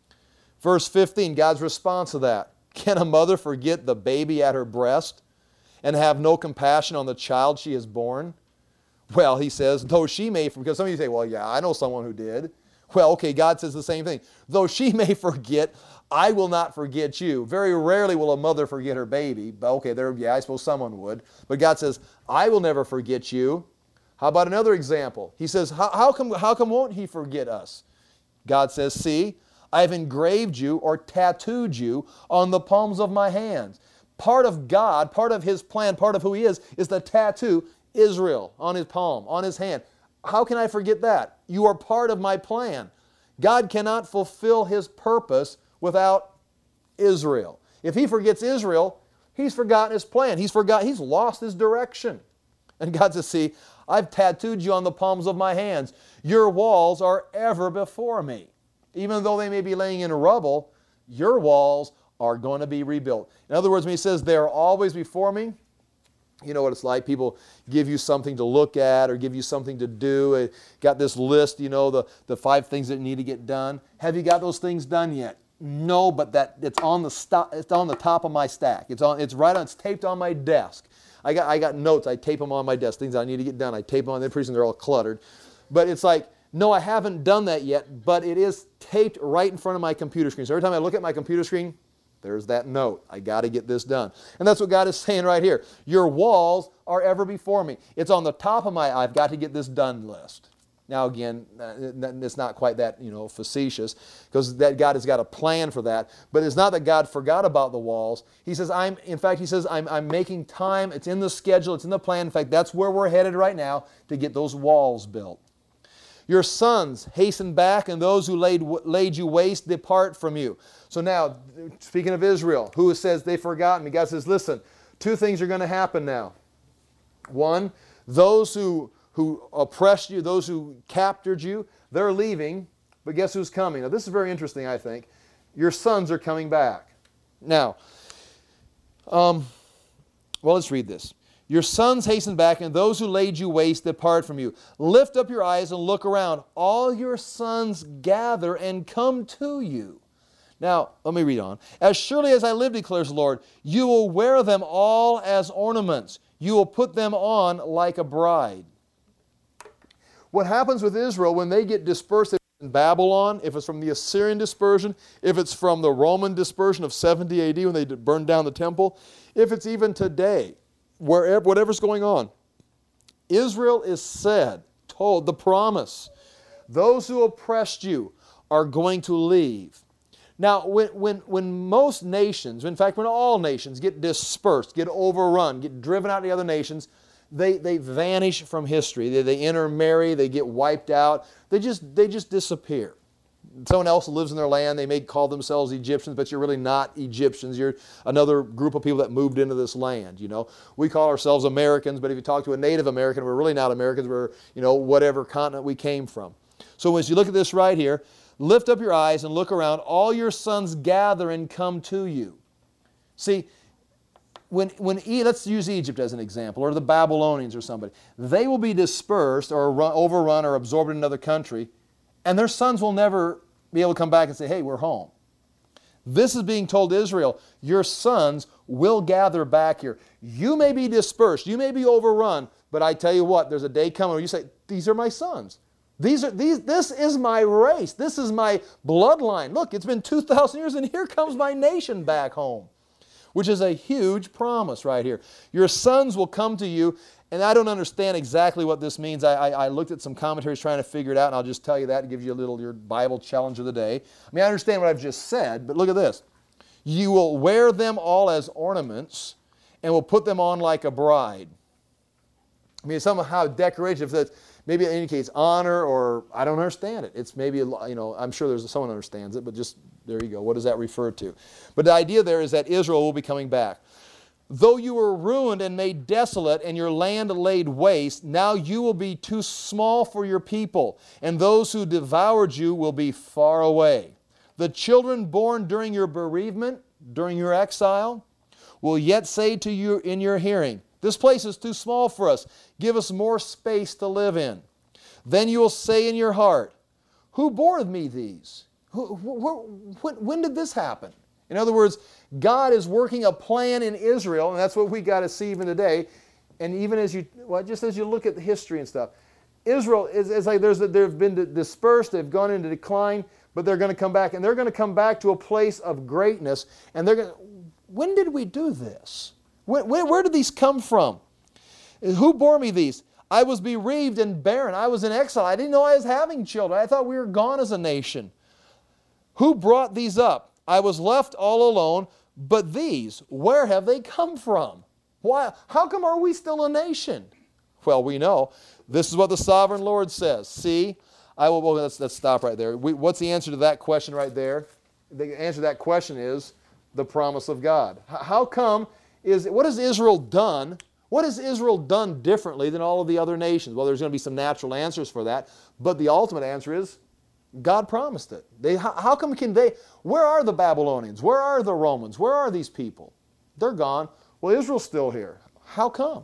Verse 15, God's response to that. Can a mother forget the baby at her breast and have no compassion on the child she has borne? Well, He says, though she may, because some of you say, well, yeah, I know someone who did. Well, okay, God says the same thing. Though she may forget, I will not forget you. Very rarely will a mother forget her baby. But okay, I suppose someone would. But God says, I will never forget you. How about another example? He says, how come won't He forget us? God says, see, I have engraved you or tattooed you on the palms of my hands. Part of God, part of His plan, part of who He is the tattoo Israel on His palm, on His hand. How can I forget that? You are part of my plan. God cannot fulfill His purpose without Israel. If He forgets Israel, He's forgotten His plan. He's lost His direction. And God says, see, I've tattooed you on the palms of my hands. Your walls are ever before me. Even though they may be laying in rubble, your walls are going to be rebuilt. In other words, when He says they're always before me, you know what it's like. People give you something to look at or give you something to do. Got this list, the 5 things that need to get done. Have you got those things done yet? No, but it's on the top of my stack. It's taped on my desk. I got notes. I tape them on my desk. Things I need to get done. I tape them on there. Pretty soon they're all cluttered. But it's like, no, I haven't done that yet, but it is taped right in front of my computer screen. So every time I look at my computer screen, there's that note. I got to get this done. And that's what God is saying right here. Your walls are ever before me. It's on the top of my I've got to get this done list. Now again, it's not quite that facetious, because that God has got a plan for that. But it's not that God forgot about the walls. He says, I'm making time. It's in the schedule. It's in the plan. In fact, that's where we're headed right now to get those walls built. Your sons hasten back, and those who laid you waste depart from you. So now, speaking of Israel, who says they've forgotten me, God says, listen, 2 things are going to happen now. One, those who oppressed you, those who captured you, they're leaving, but guess who's coming? Now, this is very interesting, I think. Your sons are coming back. Now, let's read this. Your sons hasten back, and those who laid you waste depart from you. Lift up your eyes and look around. All your sons gather and come to you. Now, let me read on. As surely as I live, declares the Lord, you will wear them all as ornaments. You will put them on like a bride. What happens with Israel when they get dispersed in Babylon, if it's from the Assyrian dispersion, if it's from the Roman dispersion of 70 AD when they burned down the temple, if it's even today, whatever's going on, Israel is told the promise, those who oppressed you are going to leave. Now, when most nations, in fact, when all nations get dispersed, get overrun, get driven out of the other nations, they vanish from history. They intermarry, they get wiped out, they just disappear. Someone else lives in their land, they may call themselves Egyptians, but you're really not Egyptians. You're another group of people that moved into this land, We call ourselves Americans, but if you talk to a Native American, we're really not Americans. We're, whatever continent we came from. So as you look at this right here, lift up your eyes and look around. All your sons gather and come to you. See, let's use Egypt as an example, or the Babylonians or somebody. They will be dispersed or overrun or absorbed in another country, and their sons will never be able to come back and say, hey, we're home. This is being told to Israel, your sons will gather back here. You may be dispersed, you may be overrun, but I tell you what, there's a day coming where you say, these are my sons. This is my race. This is my bloodline. Look, it's been 2,000 years, and here comes my nation back home, which is a huge promise right here. Your sons will come to you, And I don't understand exactly what this means. I looked at some commentaries trying to figure it out, and I'll just tell you that and give you a little your Bible challenge of the day. I mean, I understand what I've just said, but look at this. You will wear them all as ornaments and will put them on like a bride. I mean, somehow decorative, that maybe it indicates honor, or I don't understand it. It's maybe, I'm sure there's someone who understands it, but just, there you go. What does that refer to? But the idea there is that Israel will be coming back. Though you were ruined and made desolate and your land laid waste, now you will be too small for your people, and those who devoured you will be far away. The children born during your bereavement, during your exile, will yet say to you in your hearing, this place is too small for us. Give us more space to live in. Then you will say in your heart, who bore me these? When did this happen? In other words, God is working a plan in Israel, and that's what we got to see even today. And even as just as you look at the history and stuff, Israel is like they've been dispersed, they've gone into decline, but they're going to come back, and they're going to come back to a place of greatness. And when did we do this? Where did these come from? Who bore me these? I was bereaved and barren. I was in exile. I didn't know I was having children. I thought we were gone as a nation. Who brought these up? I was left all alone, but these, where have they come from? Why? How come are we still a nation? Well, we know. This is what the sovereign Lord says. See, let's stop right there. What's the answer to that question right there? The answer to that question is the promise of God. How come what has Israel done? What has Israel done differently than all of the other nations? Well, there's going to be some natural answers for that, but the ultimate answer is God promised it. How come where are the Babylonians? Where are the Romans? Where are these people? They're gone. Well, Israel's still here. How come?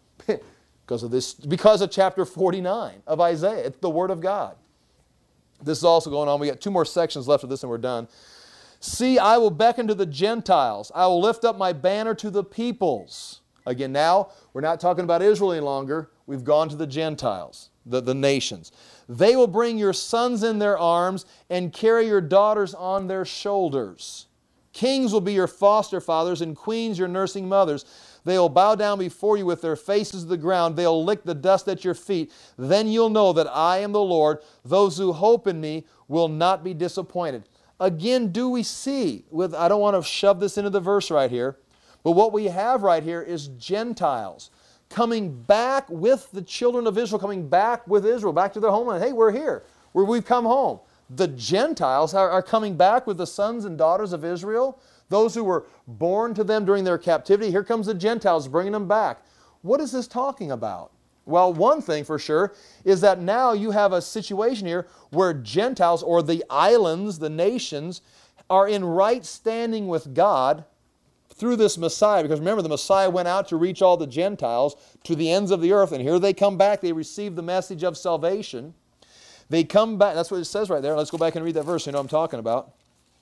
Because of chapter 49 of Isaiah. It's the Word of God. This is also going on. We got 2 more sections left of this and we're done. See, I will beckon to the Gentiles. I will lift up my banner to the peoples. Again, now, we're not talking about Israel any longer. We've gone to the Gentiles, the nations. They will bring your sons in their arms and carry your daughters on their shoulders. Kings will be your foster fathers and queens your nursing mothers. They will bow down before you with their faces to the ground. They will lick the dust at your feet. Then you'll know that I am the Lord. Those who hope in me will not be disappointed. Again, do we see, I don't want to shove this into the verse right here, but what we have right here is Gentiles coming back with the children of Israel, coming back with Israel, back to their homeland. Hey, we're here. We've come home. The Gentiles are coming back with the sons and daughters of Israel, those who were born to them during their captivity. Here comes the Gentiles bringing them back. What is this talking about? Well, one thing for sure is that now you have a situation here where Gentiles, or the islands, the nations, are in right standing with God through this Messiah. Because remember, the Messiah went out to reach all the Gentiles to the ends of the earth, and here they come back. They receive the message of salvation. They come back. That's what it says right there. Let's go back and read that verse so you know what I'm talking about.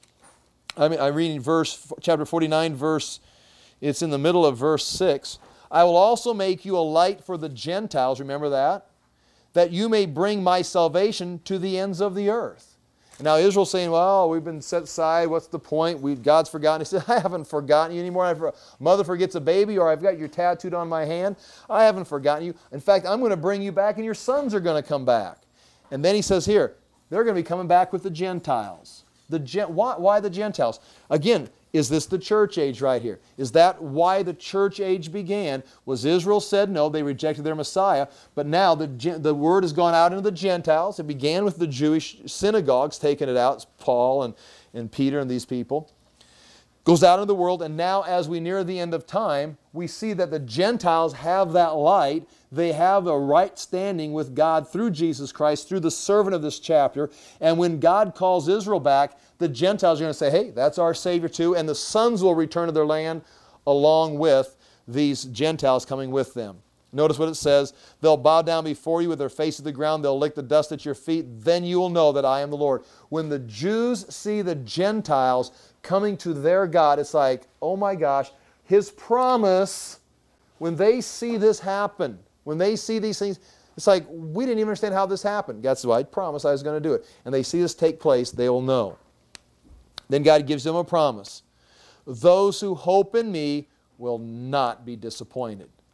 I'm reading chapter 49, it's in the middle of verse 6. I will also make you a light for the Gentiles, remember that you may bring my salvation to the ends of the earth. And now Israel's saying, well, we've been set aside, what's the point? God's forgotten. He said, I haven't forgotten you anymore. If a mother forgets a baby, or I've got your tattooed on my hand, I haven't forgotten you. In fact, I'm going to bring you back, and your sons are going to come back. And then he says here, they're going to be coming back with the Gentiles. Why the Gentiles? Again, is this the church age right here? Is that why the church age began? Was Israel said no, they rejected their Messiah, but now the word has gone out into the Gentiles. It began with the Jewish synagogues taking it out. It's Paul and Peter and these people. Goes out into the world, and now as we near the end of time, we see that the Gentiles have that light. They have a right standing with God through Jesus Christ, through the servant of this chapter. And when God calls Israel back, the Gentiles are going to say, hey, that's our Savior too. And the sons will return to their land along with these Gentiles coming with them. Notice what it says. They'll bow down before you with their face to the ground. They'll lick the dust at your feet. Then you will know that I am the Lord. When the Jews see the Gentiles coming to their God, it's like, oh my gosh, His promise, when they see this happen, when they see these things, it's like, we didn't even understand how this happened. God's like, I promised I was going to do it. And they see this take place, they will know. Then God gives them a promise. Those who hope in me will not be disappointed.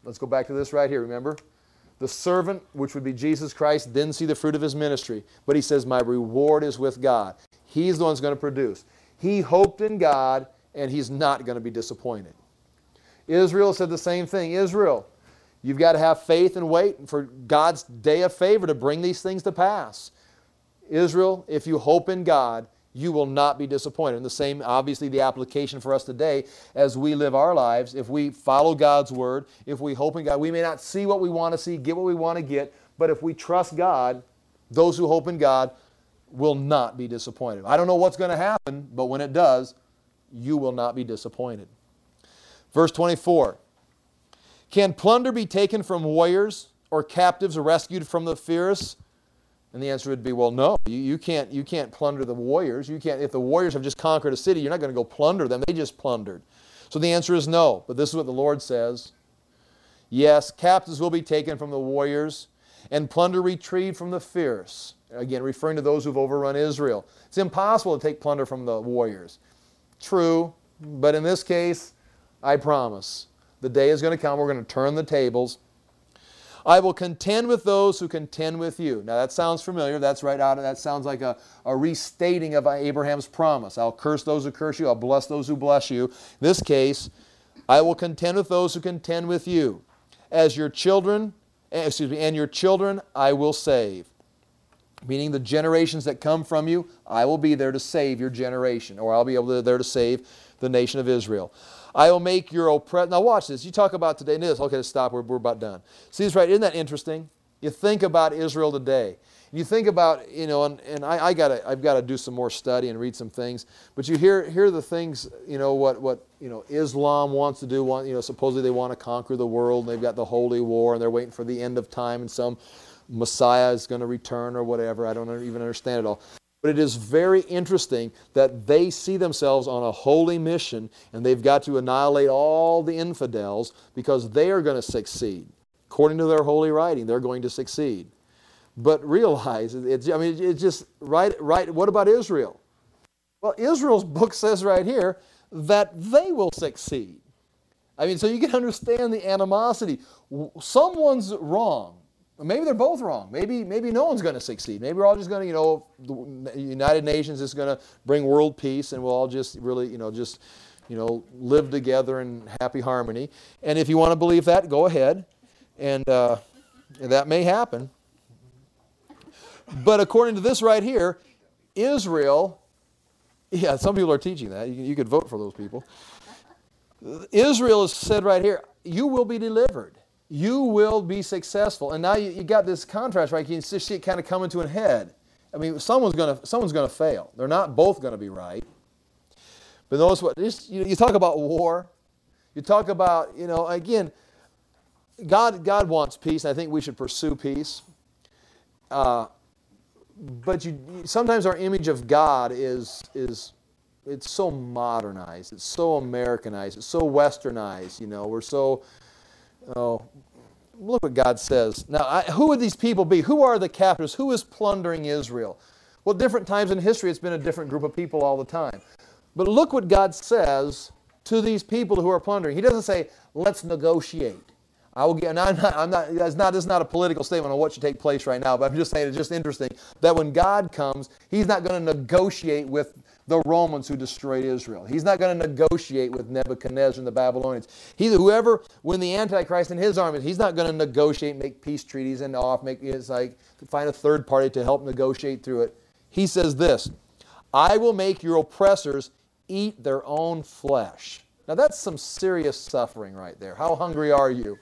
Let's go back to this right here, remember? The servant, which would be Jesus Christ, didn't see the fruit of his ministry. But he says, my reward is with God. He's the one who's going to produce. He hoped in God, and he's not going to be disappointed. Israel said the same thing. Israel, you've got to have faith and wait for God's day of favor to bring these things to pass. Israel, if you hope in God, you will not be disappointed. And the same, obviously, the application for us today as we live our lives. If we follow God's Word, if we hope in God, we may not see what we want to see, get what we want to get, but if we trust God, those who hope in God will not be disappointed. I don't know what's going to happen, but when it does, you will not be disappointed. Verse 24, can plunder be taken from warriors or captives rescued from the fierce? And the answer would be, well, no, you can't plunder the warriors. You can't, if the warriors have just conquered a city, you're not going to go plunder them. They just plundered. So the answer is no. But this is what the Lord says. Yes, captives will be taken from the warriors and plunder retrieved from the fierce. Again, referring to those who've overrun Israel. It's impossible to take plunder from the warriors. True, but in this case, I promise, the day is going to come, we're going to turn the tables. I will contend with those who contend with you. Now that sounds familiar. That's right out of that sounds like a restating of Abraham's promise. I'll curse those who curse you. I'll bless those who bless you. In this case, I will contend with those who contend with you. As your children, and your children I will save. Meaning the generations that come from you, I will be there to save your generation, or I'll be there to save the nation of Israel. I will make your oppressor. Now watch this. You talk about today. Okay, let's stop. We're about done. See this right? Isn't that interesting? You think about Israel today. You think about, and I've got to do some more study and read some things. But you hear the things, what Islam wants to do. Supposedly they want to conquer the world. And they've got the holy war, and they're waiting for the end of time, and some Messiah is going to return or whatever. I don't even understand it all. But it is very interesting that they see themselves on a holy mission, and they've got to annihilate all the infidels because they are going to succeed. According to their holy writing, they're going to succeed. But realize, it's just right. What about Israel? Well, Israel's book says right here that they will succeed. So you can understand the animosity. Someone's wrong. Maybe they're both wrong. Maybe no one's going to succeed. Maybe we're all just going to, the United Nations is going to bring world peace, and we'll all just really, live together in happy harmony. And if you want to believe that, go ahead. And that may happen. But according to this right here, Israel, some people are teaching that. You could vote for those people. Israel is said right here, you will be delivered. You will be successful. And now you got this contrast, right? You can see it kind of coming to a head. Someone's going to fail. They're not both going to be right. But notice what, you talk about war. You talk about, again, God wants peace, and I think we should pursue peace. But sometimes our image of God is it's so modernized. It's so Americanized. It's so westernized. We're so... Oh, look what God says. Now, who would these people be? Who are the captives? Who is plundering Israel? Well, different times in history, it's been a different group of people all the time. But look what God says to these people who are plundering. He doesn't say, let's negotiate. I will get, and this is not a political statement on what should take place right now, but I'm just saying it's just interesting that when God comes, He's not going to negotiate with the Romans who destroyed Israel. He's not going to negotiate with Nebuchadnezzar and the Babylonians. When the Antichrist and his armies, he's not going to negotiate, make peace treaties and find a third party to help negotiate through it. He says this, I will make your oppressors eat their own flesh. Now that's some serious suffering right there. How hungry are you?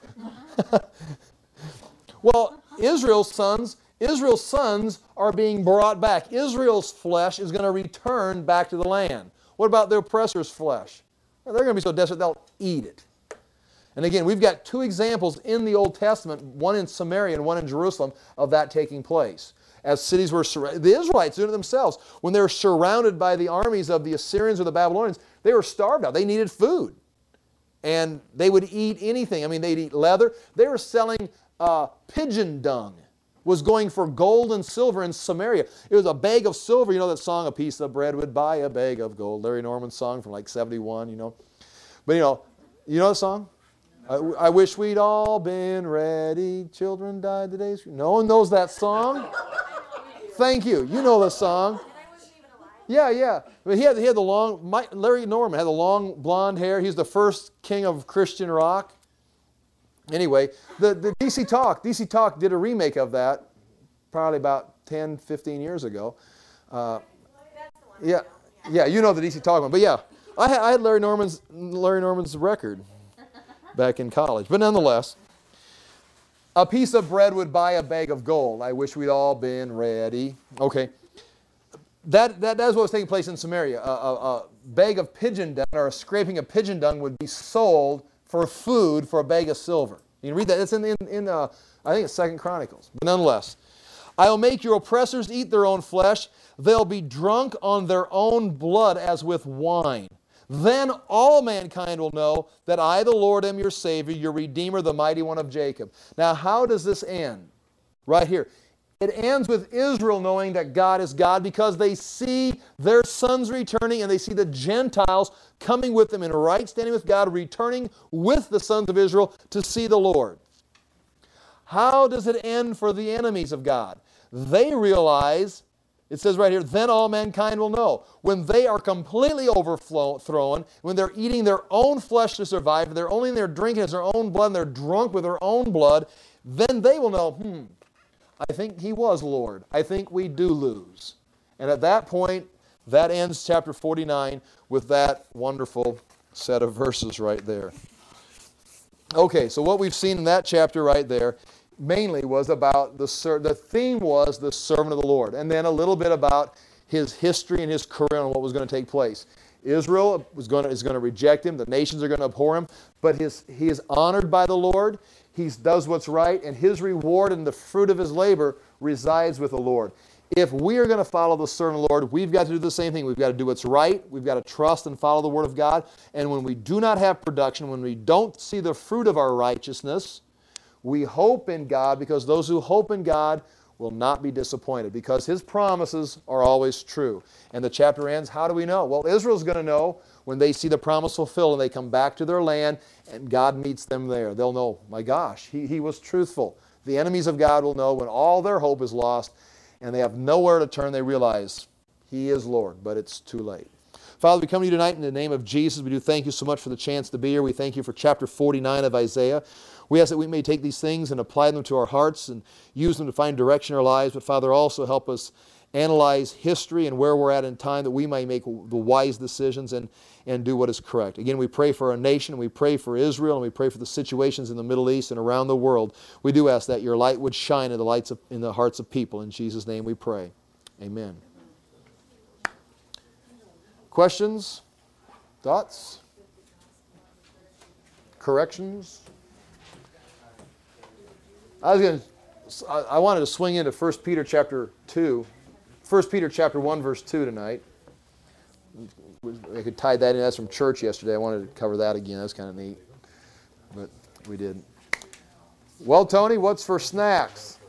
Well, Israel's sons are being brought back. Israel's flesh is going to return back to the land. What about the oppressor's flesh? Well, they're going to be so desperate they'll eat it. And again, we've got two examples in the Old Testament, one in Samaria and one in Jerusalem, of that taking place. As cities were surrounded, the Israelites doing it themselves. When they were surrounded by the armies of the Assyrians or the Babylonians, they were starved out. They needed food. And they would eat anything. They'd eat leather. They were selling pigeon dung. Was going for gold and silver in Samaria. It was a bag of silver. You know that song, A Piece of Bread Would Buy a Bag of Gold. Larry Norman's song from 71, But you know the song? I wish we'd all been ready. Children died today. No one knows that song? Thank you. You know the song. Yeah. But he had the long, Larry Norman had the long blonde hair. He's the first king of Christian rock. Anyway, the DC Talk did a remake of that probably about 10, 15 years ago. Yeah, you know the DC Talk one. But yeah, I had Larry Norman's record back in college. But nonetheless, a piece of bread would buy a bag of gold. I wish we'd all been ready. Okay. That is what was taking place in Samaria. A bag of pigeon dung or a scraping of pigeon dung would be sold for food for a bag of silver. You can read that. It's in I think it's 2 Chronicles. But nonetheless, I'll make your oppressors eat their own flesh. They'll be drunk on their own blood as with wine. Then all mankind will know that I, the Lord, am your Savior, your Redeemer, the Mighty One of Jacob. Now, how does this end? Right here. It ends with Israel knowing that God is God because they see their sons returning and they see the Gentiles coming with them in right standing with God, returning with the sons of Israel to see the Lord. How does it end for the enemies of God? They realize, it says right here, then all mankind will know. When they are completely overthrown, when they're eating their own flesh to survive, they're drinking as their own blood, and they're drunk with their own blood, then they will know, I think he was Lord. I think we do lose. And at that point, that ends chapter 49 with that wonderful set of verses right there. Okay, so what we've seen in that chapter right there mainly was about the theme was the servant of the Lord. And then a little bit about his history and his career and what was going to take place. Israel is going to reject him. The nations are going to abhor him. But he is honored by the Lord. He does what's right, and his reward and the fruit of his labor resides with the Lord. If we are going to follow the servant of the Lord, we've got to do the same thing. We've got to do what's right. We've got to trust and follow the Word of God. And when we do not have production, when we don't see the fruit of our righteousness, we hope in God, because those who hope in God will not be disappointed, because His promises are always true. And the chapter ends, how do we know? Well, Israel's going to know when they see the promise fulfilled and they come back to their land and God meets them there. They'll know, my gosh, he was truthful. The enemies of God will know when all their hope is lost and they have nowhere to turn, they realize He is Lord, but it's too late. Father, we come to you tonight in the name of Jesus. We do thank you so much for the chance to be here. We thank you for chapter 49 of Isaiah. We ask that we may take these things and apply them to our hearts and use them to find direction in our lives. But Father, also help us analyze history and where we're at in time, that we may make the wise decisions and do what is correct. Again, we pray for our nation, we pray for Israel, and we pray for the situations in the Middle East and around the world. We do ask that your light would shine in the hearts of people. In Jesus' name we pray. Amen. Questions? Thoughts? Corrections? I wanted to swing into 1 Peter chapter 2. 1 Peter chapter 1 verse 2 tonight. I could tie that in. That's from church yesterday. I wanted to cover that again. That's kind of neat. But we didn't. Well, Tony, what's for snacks?